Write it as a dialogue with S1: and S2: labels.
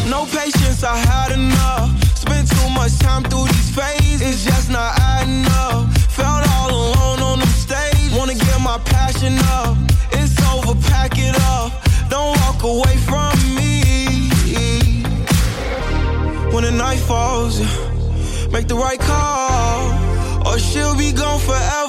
S1: No patience, I had enough. Spent too much time through these phases, it's just not adding up. Felt all alone on them stage. Wanna get my passion up. It's over, pack it up. Don't walk away from me. When the night falls, make the right call, or she'll be gone forever.